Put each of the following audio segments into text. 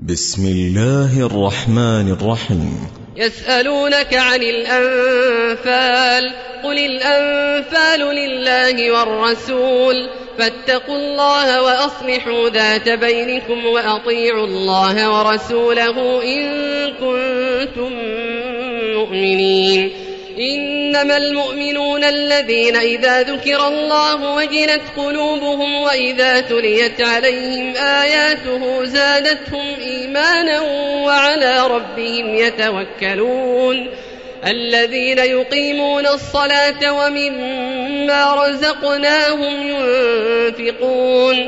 بسم الله الرحمن الرحيم. يسألونك عن الأنفال، قل الأنفال لله والرسول، فاتقوا الله وأصلحوا ذات بينكم وأطيعوا الله ورسوله إن كنتم مؤمنين. إنما المؤمنون الذين إذا ذكر الله وجلت قلوبهم وإذا تليت عليهم آياته زادتهم إيمانا وعلى ربهم يتوكلون. الذين يقيمون الصلاة ومما رزقناهم ينفقون،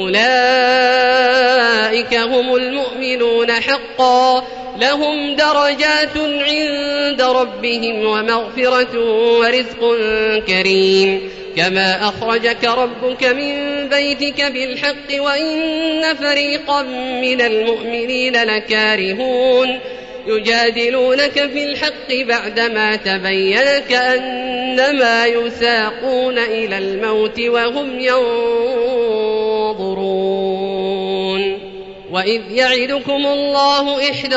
أولئك هم المؤمنون حقا، لهم درجات عند ربهم ومغفرة ورزق كريم. كما أخرجك ربك من بيتك بالحق وإن فريقا من المؤمنين لكارهون، يجادلونك في الحق بعدما تبين كأنما يساقون إلى الموت وهم ينظرون. وإذ يعدكم الله إحدى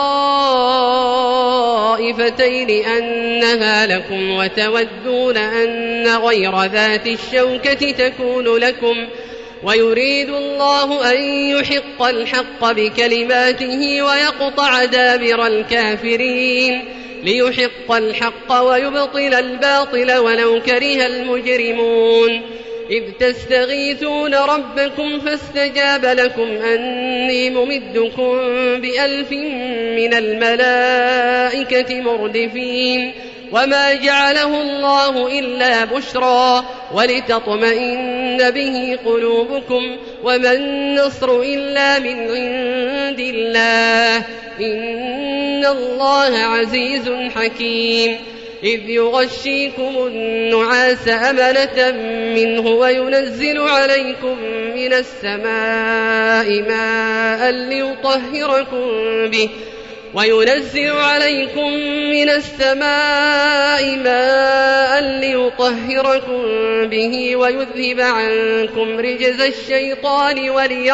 الطائفتين أنها لكم وتودون أن غير ذات الشوكة تكون لكم، ويريد الله أن يحق الحق بكلماته ويقطع دابر الكافرين، ليحق الحق ويبطل الباطل ولو كره المجرمون. إذ تستغيثون ربكم فاستجاب لكم أني ممدكم ب1000 من الملائكة مردفين. وما جعله الله إلا بشرى ولتطمئن به قلوبكم، وما النصر إلا من عند الله، إن الله عزيز حكيم. إذ يغشيكم النعاس أمنة منه وينزل عليكم من السماء ماء ليطهركم به ويذهب عنكم رجز الشيطان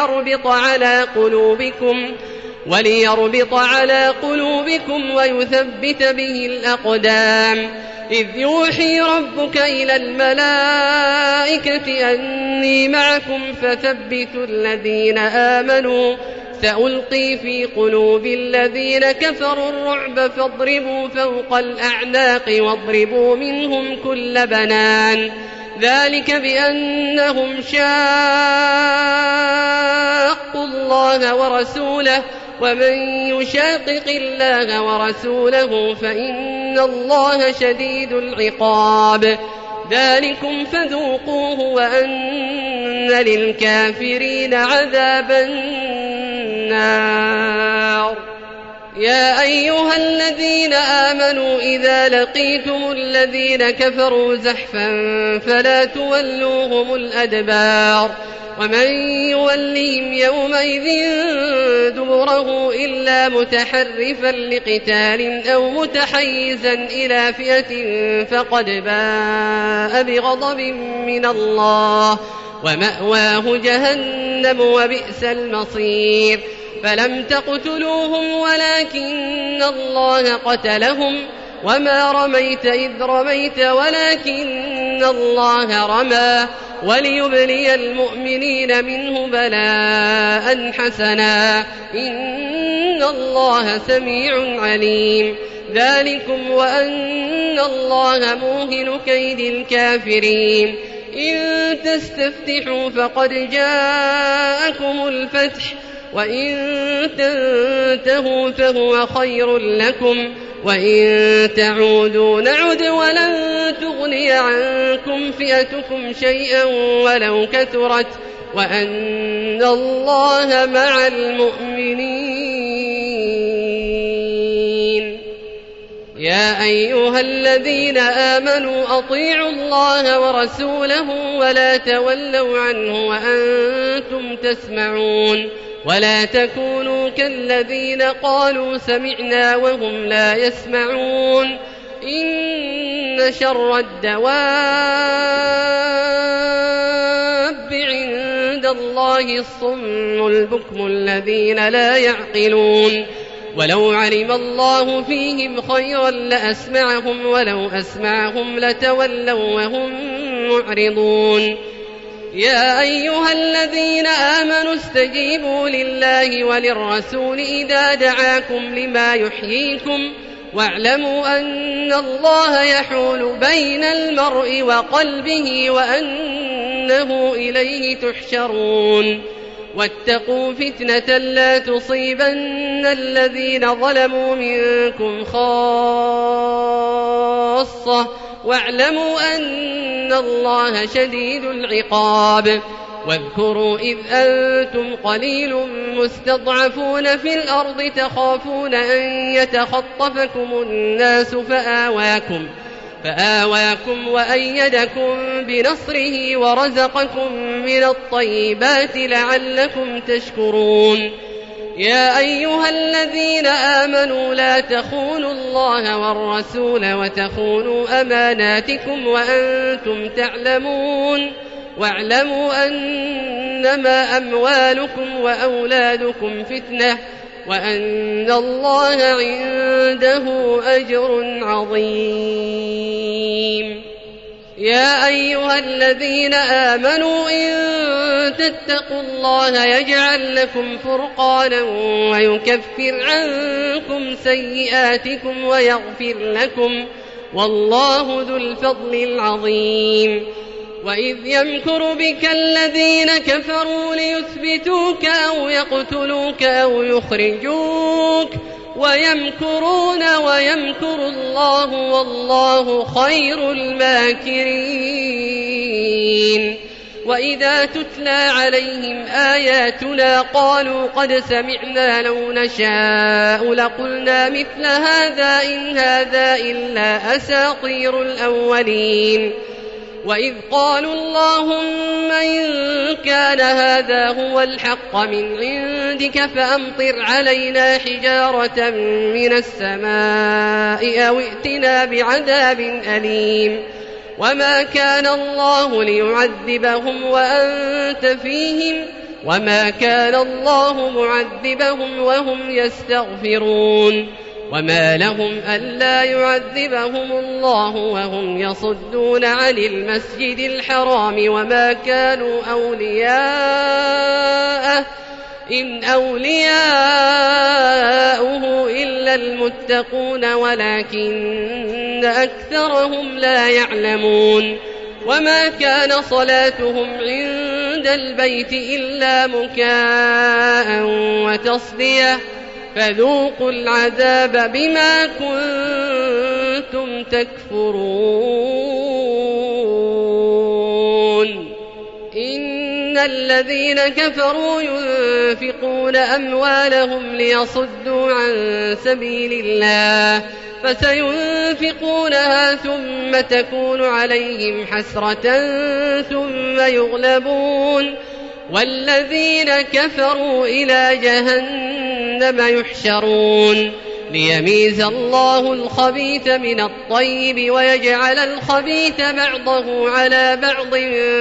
وليربط على قلوبكم ويثبت به الأقدام. إذ يوحي ربك إلى الملائكة أني معكم فثبتوا الذين آمنوا، سألقي في قلوب الذين كفروا الرعب فاضربوا فوق الأعناق واضربوا منهم كل بنان. ذلك بأنهم شاقوا الله ورسوله، ومن يشاقق الله ورسوله فإن الله شديد العقاب. ذلكم فذوقوه وأن للكافرين عذاب النار. يا أيها الذين آمنوا إذا لقيتم الذين كفروا زحفا فلا تولوهم الأدبار، ومن يولهم يومئذ دبره إلا متحرفا لقتال أو متحيزا إلى فئة فقد باء بغضب من الله ومأواه جهنم وبئس المصير. فلم تقتلوهم ولكن الله قتلهم، وما رميت إذ رميت ولكن الله رمى، وليبلي المؤمنين منه بلاء حسنا، إن الله سميع عليم. ذلكم وأن الله موهن كيد الكافرين. إن تستفتحوا فقد جاءكم الفتح، وإن تنتهوا فهو خير لكم، وإن تعودوا نعد ولن تغني عنكم فئتكم شيئا ولو كثرت، وأن الله مع المؤمنين. يا أيها الذين آمنوا أطيعوا الله ورسوله ولا تولوا عنه وأنتم تسمعون، ولا تكونوا كالذين قالوا سمعنا وهم لا يسمعون. إن شر الدواب عند عند الله الصم البكم الذين لا يعقلون ولو علم الله فيهم خيرا لأسمعهم ولو أسمعهم لتولوا وهم معرضون يا أيها الذين آمنوا استجيبوا لله وللرسول إذا دعاكم لما يحييكم واعلموا أن الله يحول بين المرء وقلبه وأنه إليه تحشرون واتقوا فتنة لا تصيبن الذين ظلموا منكم خاصة واعلموا أن الله شديد العقاب واذكروا إذ أنتم قليل مستضعفون في الأرض تخافون أن يتخطفكم الناس فآواكم وأيدكم بنصره ورزقكم من الطيبات لعلكم تشكرون يا أيها الذين آمنوا لا تخونوا الله والرسول وتخونوا أماناتكم وأنتم تعلمون واعلموا أنما أموالكم وأولادكم فتنة وأن الله عنده أجر عظيم يا أيها الذين آمنوا إن تتقوا الله يجعل لكم فرقانا ويكفر عنكم سيئاتكم ويغفر لكم والله ذو الفضل العظيم وإذ يمكر بك الذين كفروا ليثبتوك أو يقتلوك أو يخرجوك ويمكرون ويمكر الله والله خير الماكرين وإذا تتلى عليهم آياتنا قالوا قد سمعنا لو نشاء لقلنا مثل هذا إن هذا إلا أساطير الأولين وإذ قالوا اللهم إن كان هذا هو الحق من عندك فأمطر علينا حجارة من السماء أو ائتنا بعذاب أليم وما كان الله ليعذبهم وأنت فيهم وما كان الله معذبهم وهم يستغفرون وما لهم ألا يعذبهم الله وهم يصدون عن المسجد الحرام وما كانوا أولياءه إن أولياؤه إلا المتقون ولكن أكثرهم لا يعلمون وما كان صلاتهم عند البيت إلا مكاء وتصدية فذوقوا العذاب بما كنتم تكفرون إن الذين كفروا ينفقون أموالهم ليصدوا عن سبيل الله فسينفقونها ثم تكون عليهم حسرة ثم يغلبون والذين كفروا إلى جهنم يحشرون ليميز الله الخبيث من الطيب ويجعل الخبيث بعضه على بعض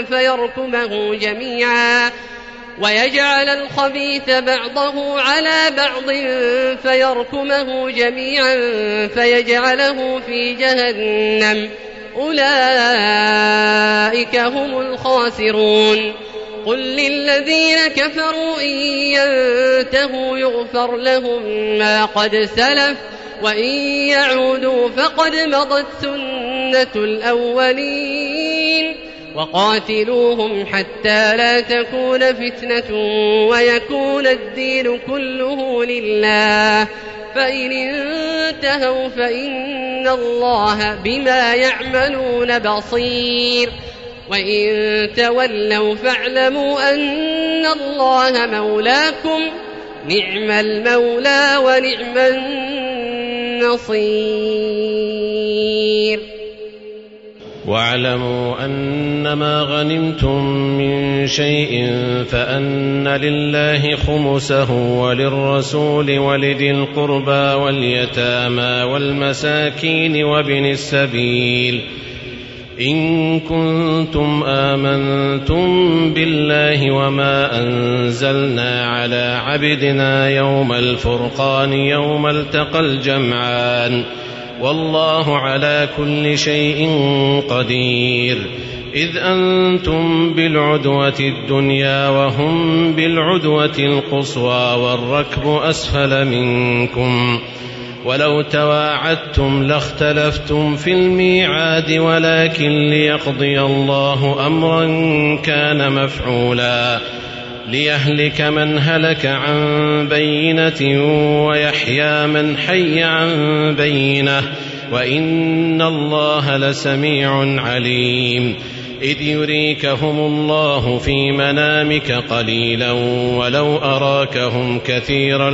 فيركمه جميعا فيجعله في جهنم أولئك هم الخاسرون قل للذين كفروا إن ينتهوا يغفر لهم ما قد سلف وإن يعودوا فقد مضت سنة الأولين وقاتلوهم حتى لا تكون فتنة ويكون الدين كله لله فإن انتهوا فإن الله بما يعملون بصير وإن تولوا فاعلموا أن الله مولاكم نعم المولى ونعم النصير واعلموا أنما غنمتم من شيء فأن لله خمسه وللرسول ولذي القربى واليتامى والمساكين وابن السبيل إن كنتم آمنتم بالله وما أنزلنا على عبدنا يوم الفرقان يوم التقى الجمعان والله على كل شيء قدير إذ أنتم بالعدوة الدنيا وهم بالعدوة القصوى والركب أسفل منكم ولو تواعدتم لاختلفتم في الميعاد ولكن ليقضي الله أمرا كان مفعولا ليهلك من هلك عن بينة ويحيى من حي عن بينة وإن الله لسميع عليم إذ يريكهم الله في منامك قليلا ولو أراكهم كثيرا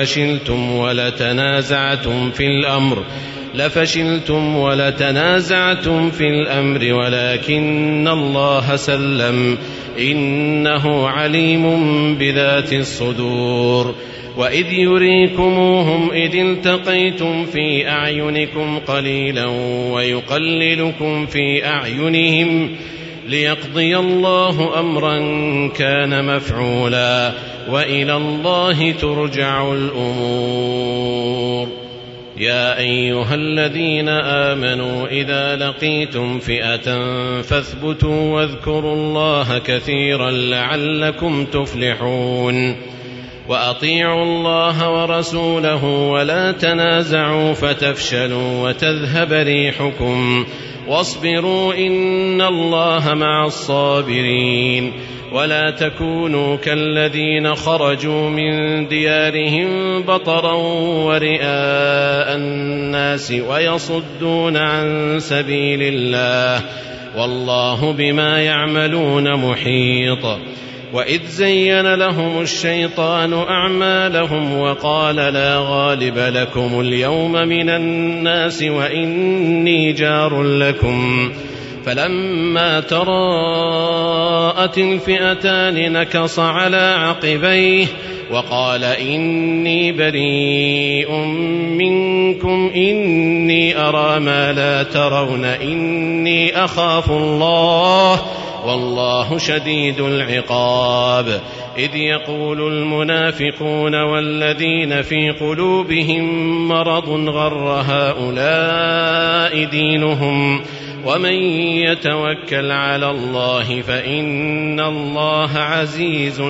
لفشلتم ولتنازعتم في الأمر ولكن الله سلم إنه عليم بذات الصدور وإذ يريكموهم إذ التقيتم في أعينكم قليلا ويقللكم في أعينهم ليقضي الله أمرا كان مفعولا وإلى الله ترجع الأمور يا أيها الذين آمنوا إذا لقيتم فئة فاثبتوا واذكروا الله كثيرا لعلكم تفلحون وأطيعوا الله ورسوله ولا تنازعوا فتفشلوا وتذهب ريحكم واصبروا إن الله مع الصابرين ولا تكونوا كالذين خرجوا من ديارهم بطرا ورئاء الناس ويصدون عن سبيل الله والله بما يعملون محيط وإذ زين لهم الشيطان أعمالهم وقال لا غالب لكم اليوم من الناس وإني جار لكم فلما تراءت الفئتان نكص على عقبيه وقال إني بريء منكم إني أرى ما لا ترون إني أخاف الله والله شديد العقاب إذ يقول المنافقون والذين في قلوبهم مرض غر هؤلاء دينهم ومن يتوكل على الله فإن الله عزيز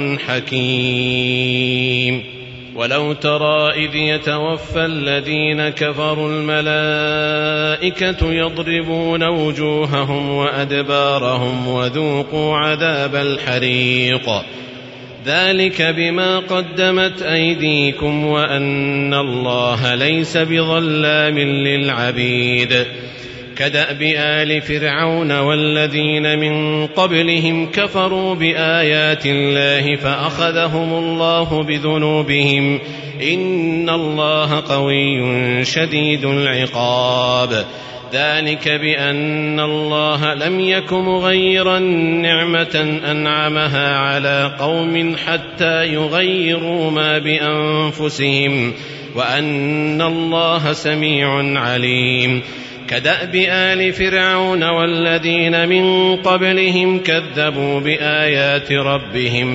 حكيم ولو ترى إذ يتوفى الذين كفروا الملائكة يضربون وجوههم وأدبارهم وذوقوا عذاب الحريق ذلك بما قدمت أيديكم وأن الله ليس بظلام للعبيد كدأب آل فرعون والذين من قبلهم كفروا بآيات الله فأخذهم الله بذنوبهم إن الله قوي شديد العقاب ذلك بأن الله لم يك مغيرا نعمة أنعمها على قوم حتى يغيروا ما بأنفسهم وأن الله سميع عليم كدأب آل فرعون والذين من قبلهم كذبوا بآيات ربهم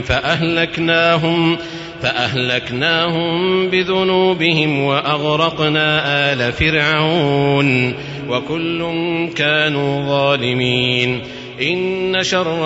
فأهلكناهم بذنوبهم وأغرقنا آل فرعون وكل كانوا ظالمين إن شر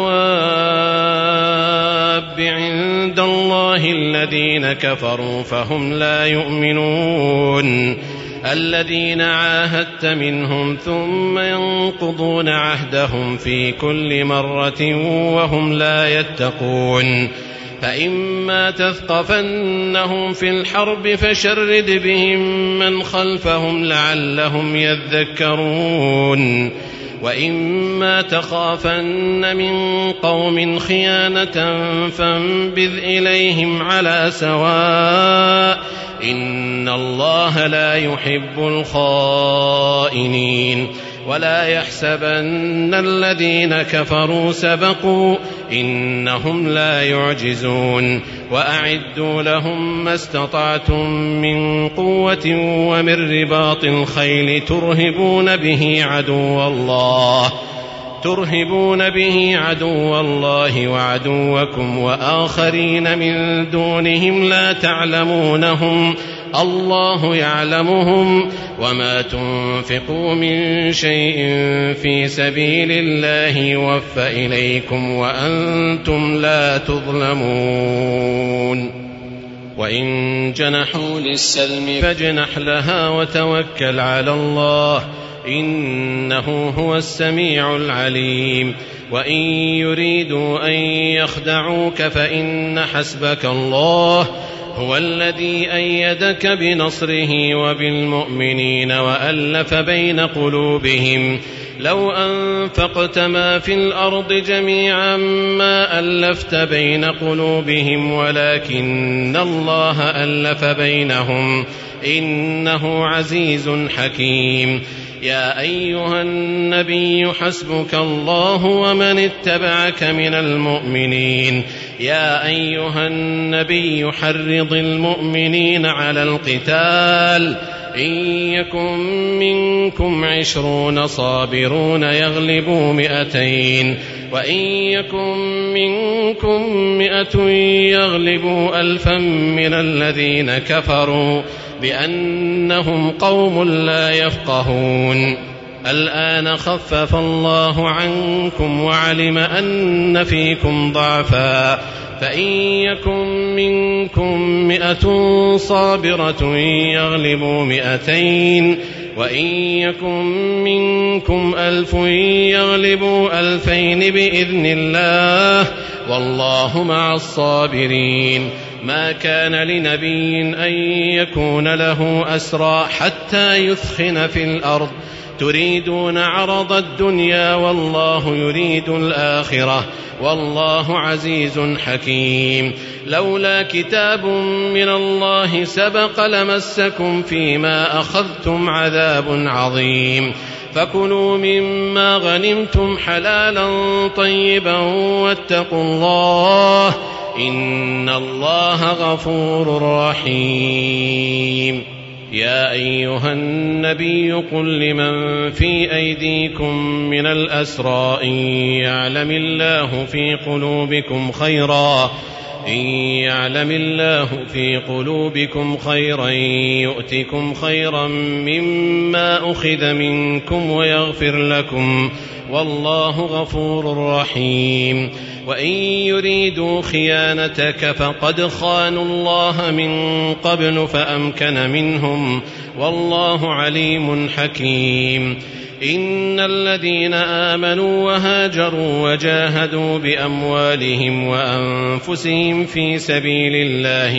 الدواب عند الله الذين كفروا فهم لا يؤمنون الذين عاهدت منهم ثم ينقضون عهدهم في كل مرة وهم لا يتقون فإما تثقفنهم في الحرب فشرد بهم من خلفهم لعلهم يذكرون وإما تخافن من قوم خيانة فانبذ إليهم على سواء إن الله لا يحب الخائنين ولا يحسبن الذين كفروا سبقوا إنهم لا يعجزون وأعدوا لهم ما استطعتم من قوة ومن رباط الخيل ترهبون به عدو الله وعدوكم وآخرين من دونهم لا تعلمونهم الله يعلمهم وما تنفقوا من شيء في سبيل الله يوفى إليكم وأنتم لا تظلمون وإن جنحوا للسلم فاجنح لها وتوكل على الله إنه هو السميع العليم وإن يريدوا أن يخدعوك فإن حسبك الله هو الذي أيدك بنصره وبالمؤمنين وألف بين قلوبهم لو أنفقت ما في الأرض جميعا ما ألفت بين قلوبهم ولكن الله ألف بينهم إنه عزيز حكيم يا أيها النبي حسبك الله ومن اتبعك من المؤمنين يا أيها النبي حرض المؤمنين على القتال إن يكن منكم 20 صابرون يغلبوا 200 وإن يكن منكم 100 يغلبوا 1000 من الذين كفروا بأنهم قوم لا يفقهون الآن خفف الله عنكم وعلم أن فيكم ضعفا فإن يكن منكم 100 صابرة يغلبوا 200 وإن يكن منكم 1000 يغلبوا 2000 بإذن الله والله مع الصابرين ما كان لنبي أن يكون له أسرى حتى يثخن في الأرض تريدون عرض الدنيا والله يريد الآخرة والله عزيز حكيم لولا كتاب من الله سبق لمسكم فيما أخذتم عذاب عظيم فكلوا مما غنمتم حلالا طيبا واتقوا الله إن الله غفور رحيم يا أيها النبي قل لمن في أيديكم من الأسرى إن يعلم الله في قلوبكم خيرا يؤتكم خيرا مما أخذ منكم ويغفر لكم والله غفور رحيم وإن يريدوا خيانتك فقد خانوا الله من قبل فأمكن منهم والله عليم حكيم إن الذين آمنوا وهاجروا وجاهدوا بأموالهم وأنفسهم في سبيل الله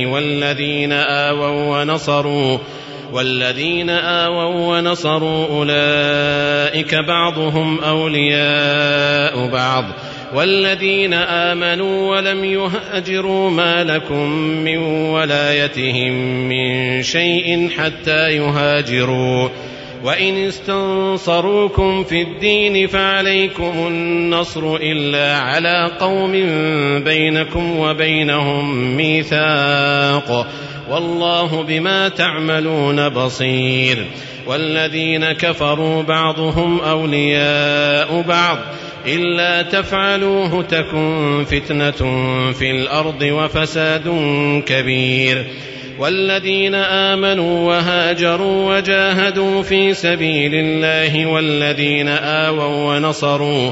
والذين آووا ونصروا أولئك بعضهم أولياء بعض والذين آمنوا ولم يهاجروا ما لكم من ولايتهم من شيء حتى يهاجروا وإن استنصروكم في الدين فعليكم النصر إلا على قوم بينكم وبينهم ميثاق والله بما تعملون بصير والذين كفروا بعضهم أولياء بعض إلا تفعلوه تكن فتنة في الأرض وفساد كبير والذين آمنوا وهاجروا وجاهدوا في سبيل الله والذين آووا ونصروا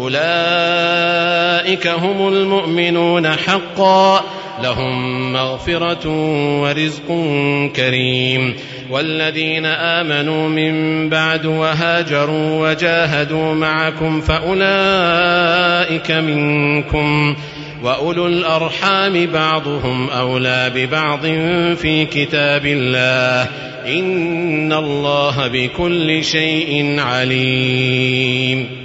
أولئك هم المؤمنون حقا لهم مغفرة ورزق كريم والذين آمنوا من بعد وهاجروا وجاهدوا معكم فأولئك منكم وأولو الأرحام بعضهم أولى ببعض في كتاب الله إن الله بكل شيء عليم